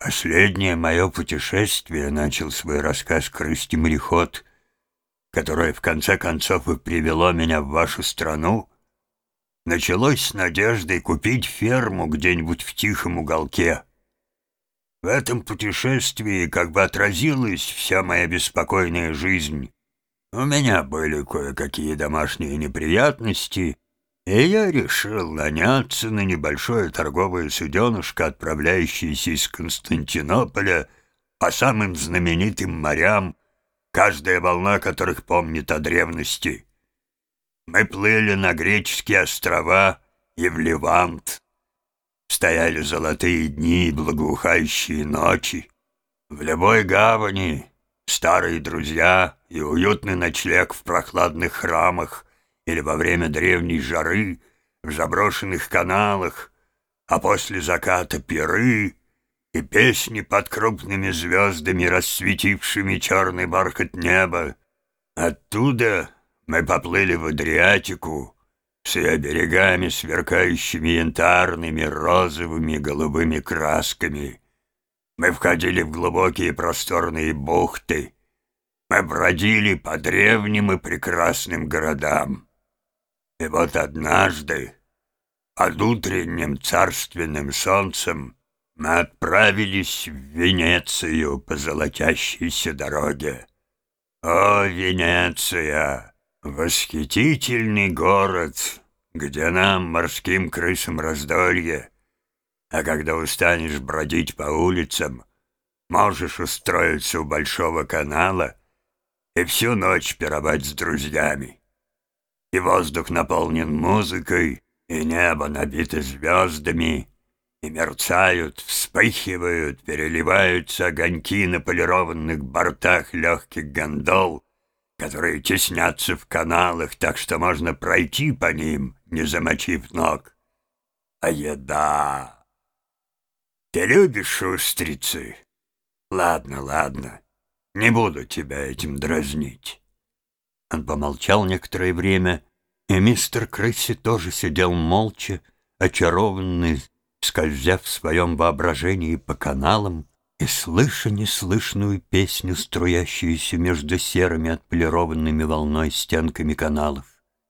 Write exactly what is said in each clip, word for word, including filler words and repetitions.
Последнее мое путешествие, — начал свой рассказ крысти-мореход, — которое в конце концов и привело меня в вашу страну, началось с надеждой купить ферму где-нибудь в тихом уголке. В этом путешествии как бы отразилась вся моя беспокойная жизнь. У меня были кое-какие домашние неприятности, и я решил наняться на небольшое торговое суденышко, отправляющееся из Константинополя по самым знаменитым морям, каждая волна которых помнит о древности. Мы плыли на греческие острова и в Левант. Стояли золотые дни и благоухающие ночи. В любой гавани старые друзья и уютный ночлег в прохладных храмах или во время древней жары в заброшенных каналах, а после заката пиры и песни под крупными звездами, рассветившими черный бархат неба. Оттуда мы поплыли в Адриатику с ее берегами, сверкающими янтарными, розовыми, голубыми красками. Мы входили в глубокие просторные бухты. Мы бродили по древним и прекрасным городам. И вот однажды, под утренним царственным солнцем, мы отправились в Венецию по золотящейся дороге. О, Венеция! Восхитительный город, где нам, морским крысам, раздолье. А когда устанешь бродить по улицам, можешь устроиться у большого канала и всю ночь пировать с друзьями. И воздух наполнен музыкой, и небо набито звездами, и мерцают, вспыхивают, переливаются огоньки на полированных бортах легких гондол, которые теснятся в каналах, так что можно пройти по ним, не замочив ног. А еда... Ты любишь устрицы? Ладно, ладно, не буду тебя этим дразнить. Он помолчал некоторое время, и мистер Крысси тоже сидел молча, очарованный, скользя в своем воображении по каналам и слыша неслышную песню, струящуюся между серыми отполированными волной стенками каналов.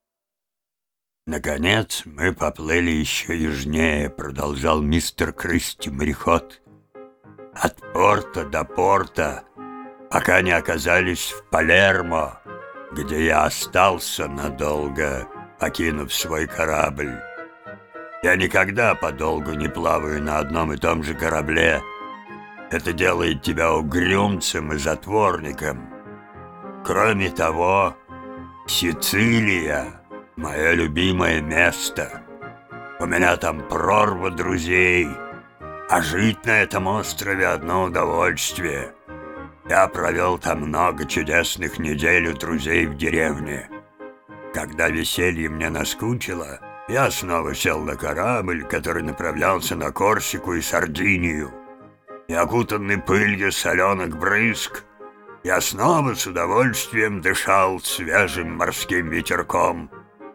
«Наконец мы поплыли еще южнее», — продолжал мистер Крысти-мореход, «от порта до порта, пока не оказались в Палермо, где я остался надолго, покинув свой корабль. Я никогда подолгу не плаваю на одном и том же корабле. Это делает тебя угрюмцем и затворником. Кроме того, Сицилия — мое любимое место. У меня там прорва друзей, а жить на этом острове — одно удовольствие. Я провел там много чудесных недель у друзей в деревне. Когда веселье мне наскучило, я снова сел на корабль, который направлялся на Корсику и Сардинию. И окутанный пылью соленых брызг, я снова с удовольствием дышал свежим морским ветерком.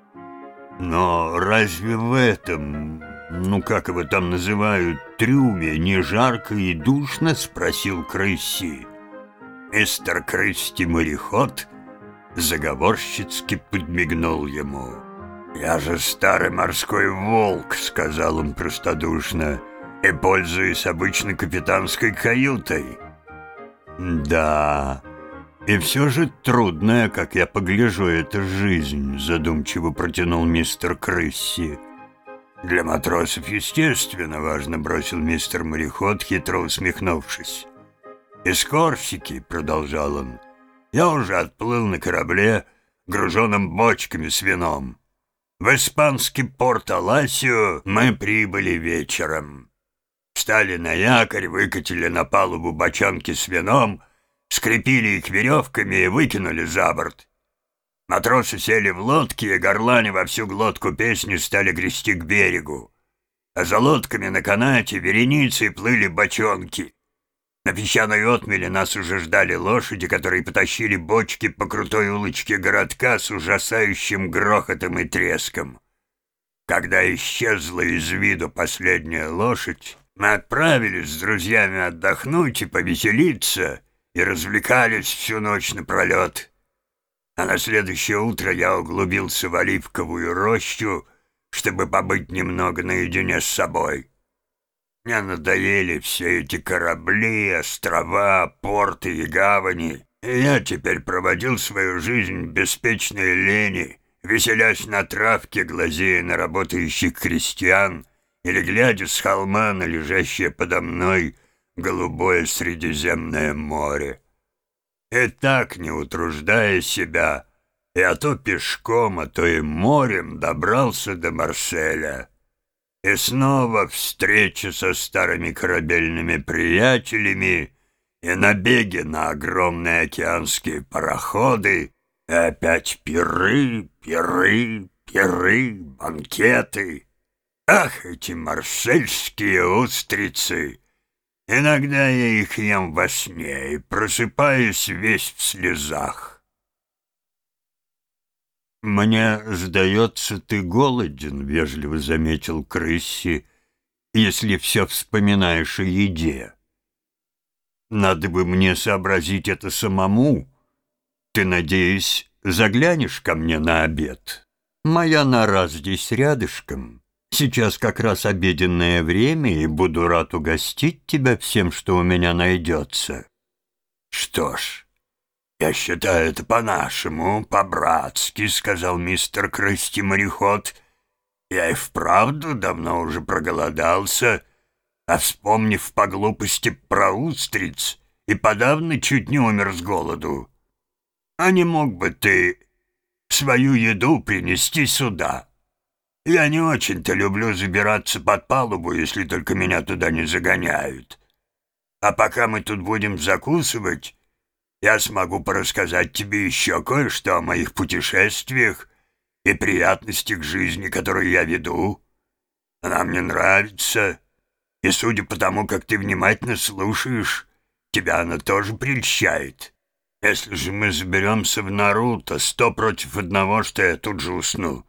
Но разве в этом, ну как его там называют, трюме, не жарко и душно? — спросил Крысси. Мистер Крысти-мореход заговорщицки подмигнул ему. «Я же старый морской волк», — сказал он простодушно, «и пользуюсь обычной капитанской каютой». «Да, и все же трудная, как я погляжу, эта жизнь», — задумчиво протянул мистер Крысси. «Для матросов, естественно, важно», — бросил мистер Мореход, хитро усмехнувшись. «Из Корсики», — продолжал он, — «я уже отплыл на корабле, груженном бочками с вином. В испанский порт Аласио мы прибыли вечером. Встали на якорь, выкатили на палубу бочонки с вином, скрепили их веревками и выкинули за борт. Матросы сели в лодки и, горланя во всю глотку песни, стали грести к берегу. А за лодками на канате вереницей плыли бочонки. На песчаной отмеле нас уже ждали лошади, которые потащили бочки по крутой улочке городка с ужасающим грохотом и треском. Когда исчезла из виду последняя лошадь, Мы отправились с друзьями отдохнуть и повеселиться, и развлекались всю ночь напролет. А на следующее утро я углубился в оливковую рощу, чтобы побыть немного наедине с собой. Мне надоели все эти корабли, острова, порты и гавани, и я теперь проводил свою жизнь в беспечной лени, веселясь на травке, глазея на работающих крестьян или глядя с холма на лежащее подо мной голубое Средиземное море. И так, не утруждая себя, я то пешком, а то и морем добрался до Марселя. И снова встреча со старыми корабельными приятелями, и набеги на огромные океанские пароходы, и опять пиры, пиры, пиры, банкеты. Ах, эти марсельские устрицы! Иногда я их ем во сне и просыпаюсь весь в слезах. «Мне сдается, ты голоден», — вежливо заметил Крысси, «если все вспоминаешь о еде. Надо бы мне сообразить это самому. Ты, надеюсь, заглянешь ко мне на обед? Моя нора здесь рядышком. Сейчас как раз обеденное время, и буду рад угостить тебя всем, что у меня найдется». «Что ж, я считаю это по-нашему, по-братски», — сказал мистер Крысти-мореход. «Я и вправду давно уже проголодался, а, вспомнив по глупости про устриц, и подавно чуть не умер с голоду. А не мог бы ты свою еду принести сюда? Я не очень-то люблю забираться под палубу, если только меня туда не загоняют. А пока мы тут будем закусывать, я смогу порассказать тебе еще кое-что о моих путешествиях и приятностях жизни, которую я веду. Она мне нравится, и, судя по тому, как ты внимательно слушаешь, тебя она тоже прельщает. Если же мы заберемся в нору, то сто против одного, что я тут же усну».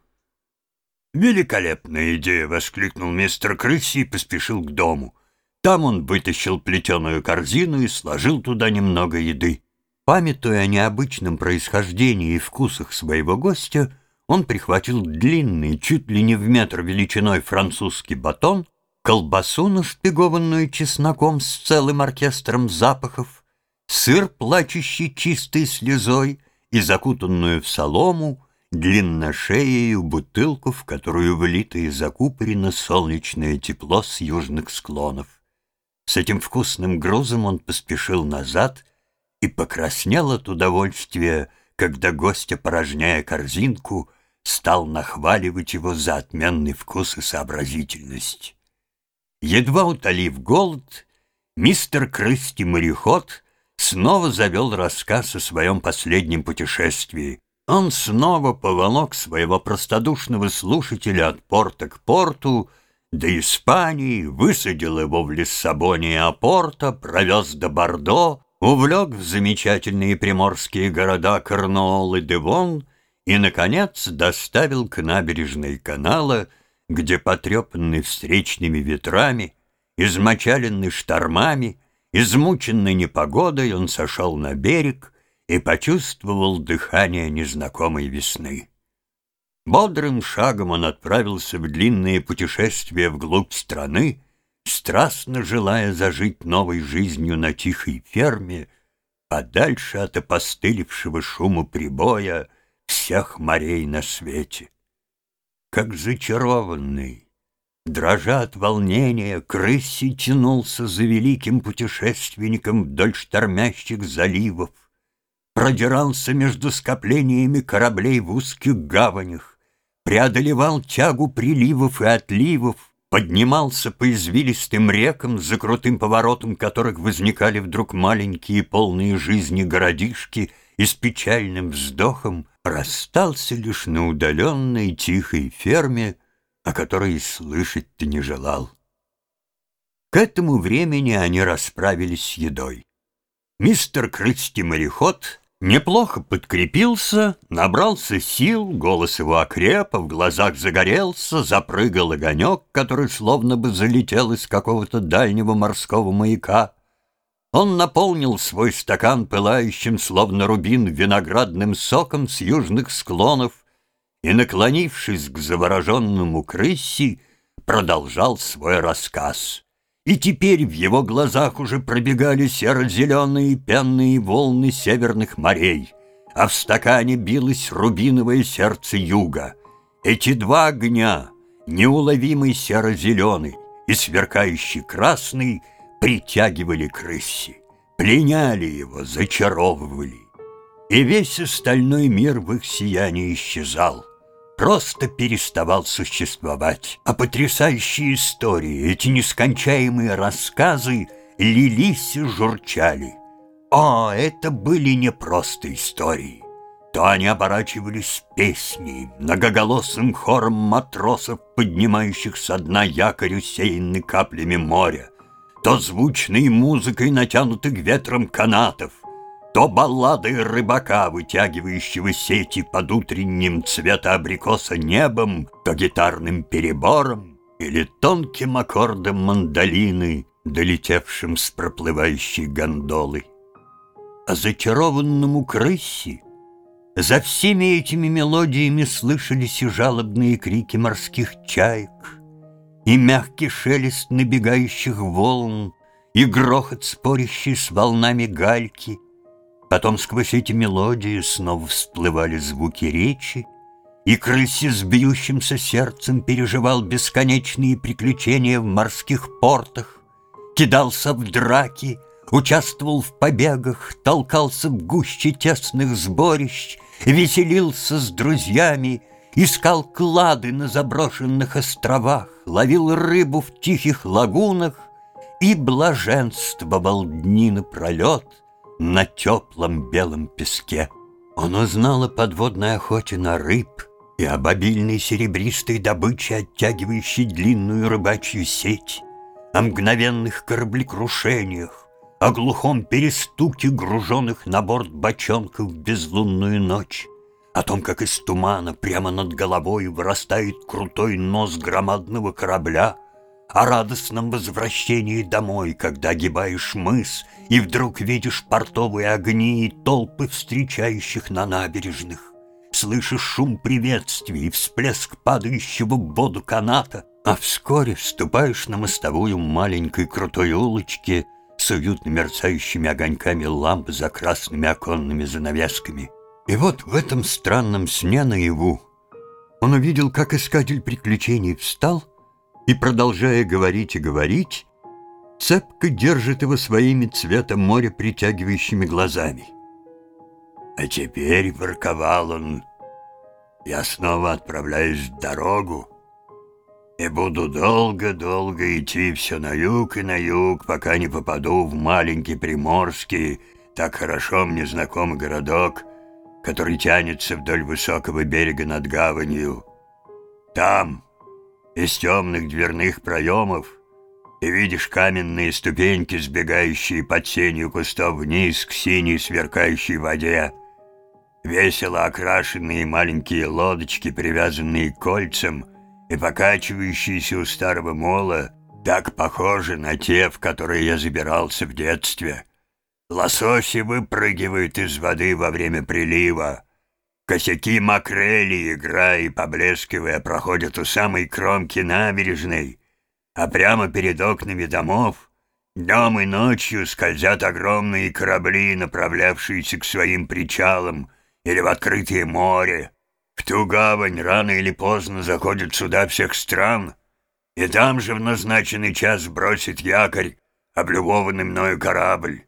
«Великолепная идея!» — воскликнул мистер Крысси и поспешил к дому. Там он вытащил плетеную корзину и сложил туда немного еды. Памятуя о необычном происхождении и вкусах своего гостя, он прихватил длинный, чуть ли не в метр величиной французский батон, колбасу, нашпигованную чесноком с целым оркестром запахов, сыр, плачущий чистой слезой, и закутанную в солому, длинношеею бутылку, в которую влито и закупорено солнечное тепло с южных склонов. С этим вкусным грузом он поспешил назад и покраснел от удовольствия, когда гость, опорожняя корзинку, стал нахваливать его за отменный вкус и сообразительность. Едва утолив голод, мистер Крысти-мореход снова завел рассказ о своем последнем путешествии. Он снова поволок своего простодушного слушателя от порта к порту, до Испании, высадил его в Лиссабоне и Апорто, провез до Бордо, увлек в замечательные приморские города Корнуолл и Девон и, наконец, доставил к набережной канала, где, потрепанный встречными ветрами, измочаленный штормами, измученный непогодой, он сошел на берег и почувствовал дыхание незнакомой весны. Бодрым шагом он отправился в длинные путешествия вглубь страны, страстно желая зажить новой жизнью на тихой ферме, подальше от опостылевшего шума прибоя всех морей на свете. Как зачарованный, дрожа от волнения, Крысси тянулся за великим путешественником вдоль штормящих заливов, продирался между скоплениями кораблей в узких гаванях, преодолевал тягу приливов и отливов, поднимался по извилистым рекам, за крутым поворотом которых возникали вдруг маленькие полные жизни городишки, и с печальным вздохом расстался лишь на удаленной тихой ферме, о которой и слышать-то не желал. К этому времени они расправились с едой. Мистер Крысти-мореход Неплохо подкрепился, набрался сил, голос его окреп, а в глазах загорелся, запрыгал огонек, который словно бы залетел из какого-то дальнего морского маяка. Он наполнил свой стакан пылающим, словно рубин, виноградным соком с южных склонов и, наклонившись к завороженному крысе, продолжал свой рассказ. И теперь в его глазах уже пробегали серо-зеленые пенные волны северных морей, а в стакане билось рубиновое сердце юга. Эти два огня, неуловимый серо-зеленый и сверкающий красный, притягивали к рыси, пленяли его, зачаровывали. И весь остальной мир в их сиянии исчезал, просто переставал существовать, а потрясающие истории, эти нескончаемые рассказы лились и журчали. О, это были не просто истории. То они оборачивались песней, многоголосым хором матросов, поднимающих со дна якорь, усеянный каплями моря, то звучной музыкой натянутых ветром канатов, то баллады рыбака, вытягивающего сети под утренним цвета абрикоса небом, то гитарным перебором или тонким аккордом мандолины, долетевшим с проплывающей гондолы. А зачарованному крысе за всеми этими мелодиями слышались и жалобные крики морских чаек, и мягкий шелест набегающих волн, и грохот, спорящий с волнами гальки. Потом сквозь эти мелодии снова всплывали звуки речи, и крысе с бьющимся сердцем переживал бесконечные приключения в морских портах, кидался в драки, участвовал в побегах, толкался в гуще тесных сборищ, веселился с друзьями, искал клады на заброшенных островах, ловил рыбу в тихих лагунах и блаженствовал дни напролет на теплом белом песке. Он узнал о подводной охоте на рыб и об обильной серебристой добыче, оттягивающей длинную рыбачью сеть, о мгновенных кораблекрушениях, о глухом перестуке груженных на борт бочонков в безлунную ночь, о том, как из тумана прямо над головой вырастает крутой нос громадного корабля, о радостном возвращении домой, когда огибаешь мыс и вдруг видишь портовые огни и толпы встречающих на набережных, слышишь шум приветствий и всплеск падающего в воду каната, а вскоре вступаешь на мостовую маленькой крутой улочки с уютно мерцающими огоньками ламп за красными оконными занавесками. И вот в этом странном сне наяву он увидел, как искатель приключений встал и, продолжая говорить и говорить, цепко держит его своими цветом моря притягивающими глазами. «А теперь, — ворковал он, — я снова отправляюсь в дорогу и буду долго-долго идти все на юг и на юг, пока не попаду в маленький приморский, так хорошо мне знакомый городок, который тянется вдоль высокого берега над гаванью. Там, из темных дверных проемов, ты видишь каменные ступеньки, сбегающие под сенью кустов вниз к синей сверкающей воде, весело окрашенные маленькие лодочки, привязанные к кольцам и покачивающиеся у старого мола, так похожи на те, в которые я забирался в детстве. Лососи выпрыгивают из воды во время прилива. Косяки макрели, играя и поблескивая, проходят у самой кромки набережной, а прямо перед окнами домов днем и ночью скользят огромные корабли, направлявшиеся к своим причалам или в открытое море. В ту гавань рано или поздно заходят суда всех стран, и там же в назначенный час бросит якорь облюбованный мною корабль.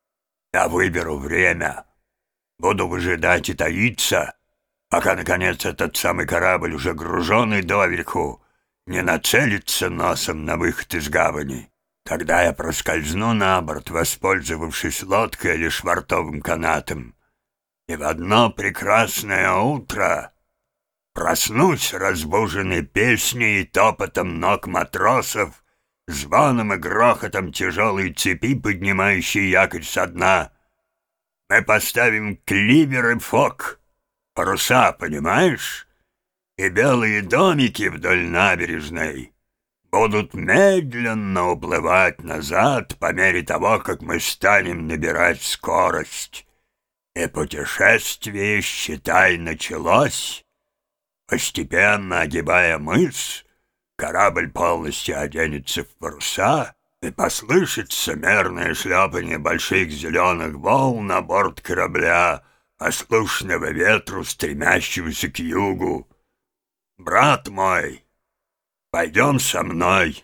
Я выберу время, буду выжидать и таиться, пока, наконец, этот самый корабль, уже груженный доверху, не нацелится носом на выход из гавани. Тогда я проскользну на борт, воспользовавшись лодкой или швартовым канатом, и в одно прекрасное утро проснусь, разбуженный песней и топотом ног матросов, звоном и грохотом тяжелой цепи, поднимающей якорь со дна. Мы поставим кливер и фок, паруса, понимаешь? И белые домики вдоль набережной будут медленно уплывать назад по мере того, как мы станем набирать скорость. И путешествие, считай, началось. Постепенно огибая мыс, корабль полностью оденется в паруса, и послышится мерное шлепанье больших зеленых волн на борт корабля, послушного ветру, стремящегося к югу. Брат мой, пойдем со мной.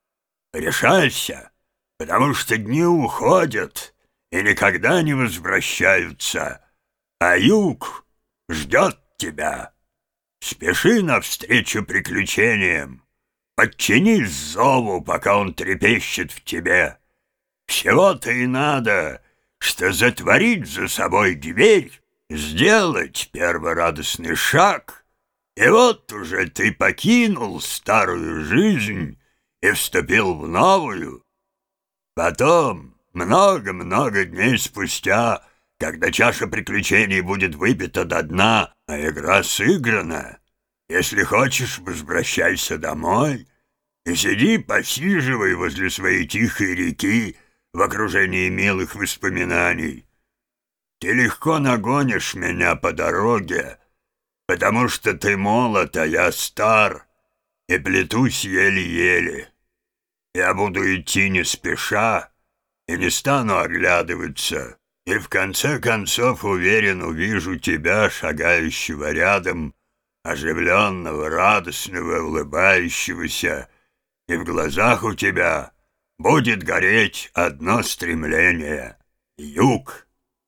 Решайся, потому что дни уходят и никогда не возвращаются, а юг ждет тебя. Спеши навстречу приключениям, подчинись зову, пока он трепещет в тебе. Всего-то и надо, что затворить за собой дверь, сделать первый радостный шаг, и вот уже ты покинул старую жизнь и вступил в новую. Потом, много-много дней спустя, когда чаша приключений будет выпита до дна, а игра сыграна, если хочешь, возвращайся домой и сиди, посиживай возле своей тихой реки в окружении милых воспоминаний. Ты легко нагонишь меня по дороге, потому что ты молод, а я стар, и плетусь еле-еле. Я буду идти не спеша и не стану оглядываться, и в конце концов, уверен, увижу тебя, шагающего рядом, оживленного, радостного, улыбающегося, и в глазах у тебя будет гореть одно стремление — юг.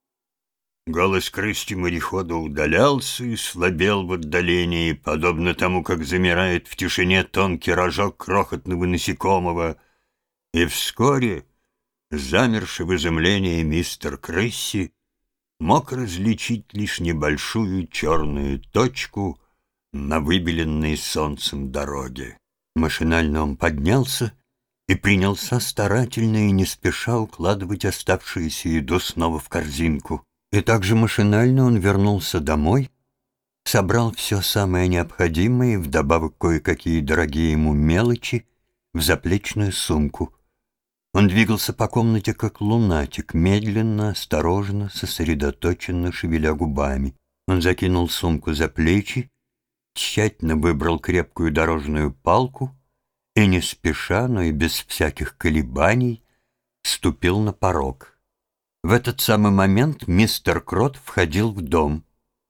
Голос крысти-морехода удалялся и слабел в отдалении, подобно тому, как замирает в тишине тонкий рожок крохотного насекомого, и вскоре замерший в изумлении мистер Крысси мог различить лишь небольшую черную точку на выбеленной солнцем дороге. Машинально он поднялся и принялся старательно и не спеша укладывать оставшуюся еду снова в корзинку. И также машинально он вернулся домой, собрал все самое необходимое и вдобавок кое-какие дорогие ему мелочи в заплечную сумку. Он двигался по комнате как лунатик, медленно, осторожно, сосредоточенно шевеля губами. Он закинул сумку за плечи, тщательно выбрал крепкую дорожную палку и не спеша, но и без всяких колебаний ступил на порог. В этот самый момент мистер Крот входил в дом.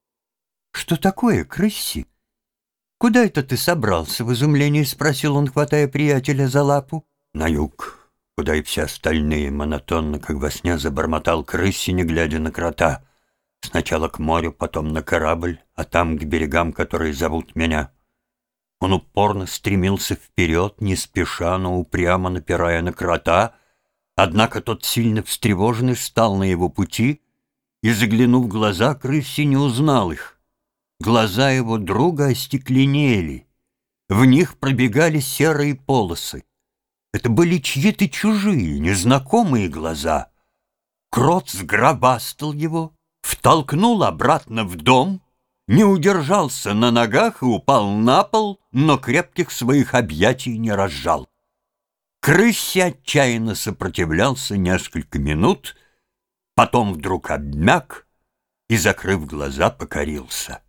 «Что такое, Крысси? Куда это ты собрался?» — в изумлении спросил он, хватая приятеля за лапу. «На юг, куда и все остальные», — монотонно, как во сне, забормотал Крысси, не глядя на Крота. «Сначала к морю, потом на корабль, а там к берегам, которые зовут меня». Он упорно стремился вперед, не спеша, но упрямо напирая на Крота. Однако тот, сильно встревоженный, встал на его пути и, заглянув в глаза, Крысси не узнал их. Глаза его друга остекленели, в них пробегали серые полосы. Это были чьи-то чужие, незнакомые глаза. Крот сгробастал его, втолкнул обратно в дом, не удержался на ногах и упал на пол, но крепких своих объятий не разжал. Крысси отчаянно сопротивлялся несколько минут, потом вдруг обмяк и, закрыв глаза, покорился.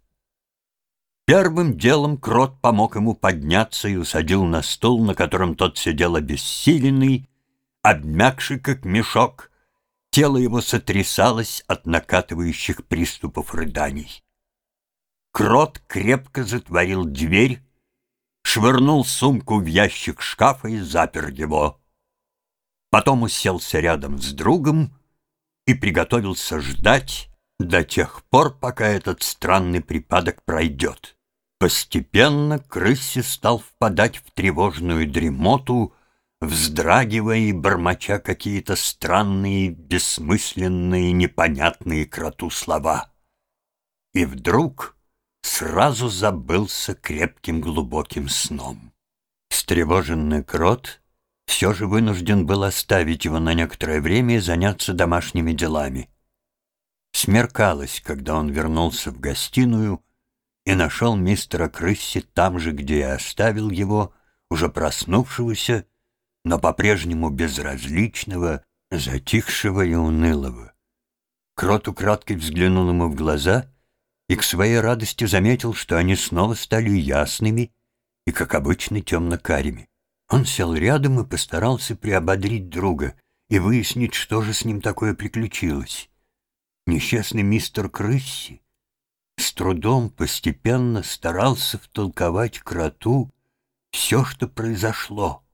Первым делом Крот помог ему подняться и усадил на стул, на котором тот сидел обессиленный, обмякший, как мешок. Тело его сотрясалось от накатывающих приступов рыданий. Крот крепко затворил дверь, швырнул сумку в ящик шкафа и запер его. Потом уселся рядом с другом и приготовился ждать до тех пор, пока этот странный припадок пройдет. Постепенно Крысси стал впадать в тревожную дремоту, вздрагивая и бормоча какие-то странные, бессмысленные, непонятные Кроту слова. И вдруг сразу забылся крепким глубоким сном. Встревоженный Крот все же вынужден был оставить его на некоторое время и заняться домашними делами. Смеркалось, когда он вернулся в гостиную и нашел мистера Крысси там же, где и оставил его, уже проснувшегося, но по-прежнему безразличного, затихшего и унылого. Крот украдкой взглянул ему в глаза и к своей радости заметил, что они снова стали ясными и, как обычно, темно-карими. Он сел рядом и постарался приободрить друга и выяснить, что же с ним такое приключилось. Несчастный мистер Крысси с трудом постепенно старался втолковать кроту все, что произошло.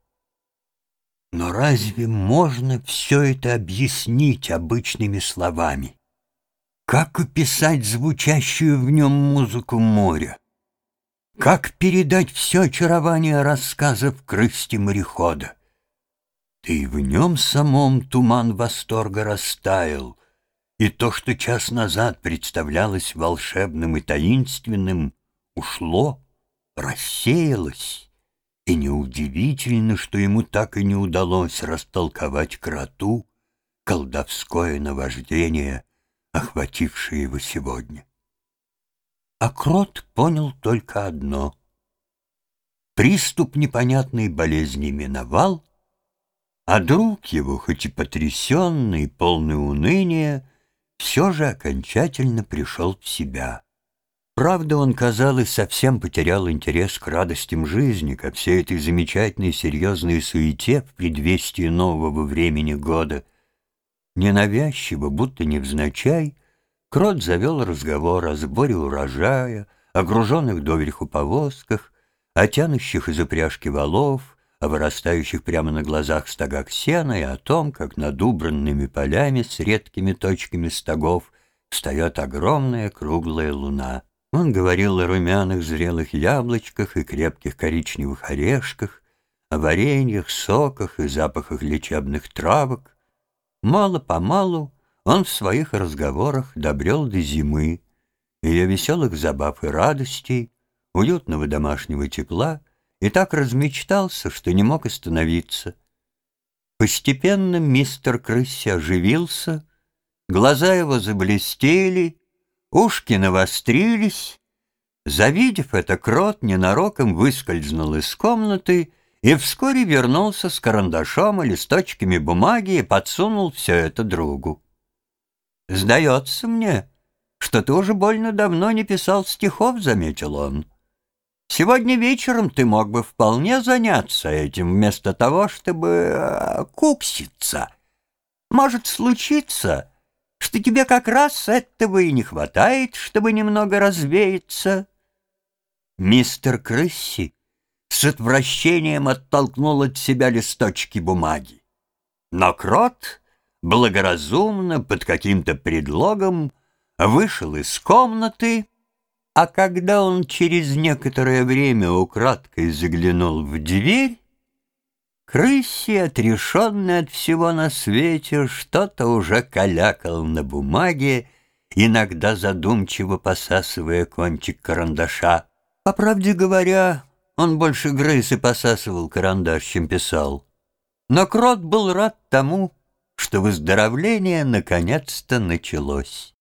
Но разве можно все это объяснить обычными словами? Как описать звучащую в нем музыку моря? Как передать все очарование рассказов Крысти-морехода? Да и в нем самом туман восторга растаял, и то, что час назад представлялось волшебным и таинственным, ушло, рассеялось, и неудивительно, что ему так и не удалось растолковать кроту колдовское наваждение, охватившее его сегодня. А крот понял только одно: приступ непонятной болезни миновал, а друг его, хоть и потрясенный, полный уныния, все же окончательно пришел в себя. Правда, он, казалось, совсем потерял интерес к радостям жизни, ко всей этой замечательной серьезной суете в предвестии нового времени года. Ненавязчиво, будто невзначай, крот завел разговор о сборе урожая, о груженных доверху повозках, о тянущих из упряжки валов, о вырастающих прямо на глазах стогах сена и о том, как над убранными полями с редкими точками стогов встает огромная круглая луна. Он говорил о румяных зрелых яблочках и крепких коричневых орешках, о вареньях, соках и запахах лечебных травок. Мало-помалу он в своих разговорах добрел до зимы, ее веселых забав и радостей, уютного домашнего тепла, и так размечтался, что не мог остановиться. Постепенно мистер Крысси оживился, глаза его заблестели, ушки навострились. Завидев это, крот ненароком выскользнул из комнаты и вскоре вернулся с карандашом и листочками бумаги и подсунул все это другу. «Сдается мне, что ты уже больно давно не писал стихов», — заметил он. «Сегодня вечером ты мог бы вполне заняться этим, вместо того, чтобы э, кукситься. Может случиться, что тебе как раз этого и не хватает, чтобы немного развеяться». Мистер Крысси с отвращением оттолкнул от себя листочки бумаги. Но крот благоразумно под каким-то предлогом вышел из комнаты, а когда он через некоторое время украдкой заглянул в дверь, Крысси, отрешенный от всего на свете, что-то уже калякал на бумаге, иногда задумчиво посасывая кончик карандаша. По правде говоря, он больше грыз и посасывал карандаш, чем писал. Но крот был рад тому, что выздоровление наконец-то началось.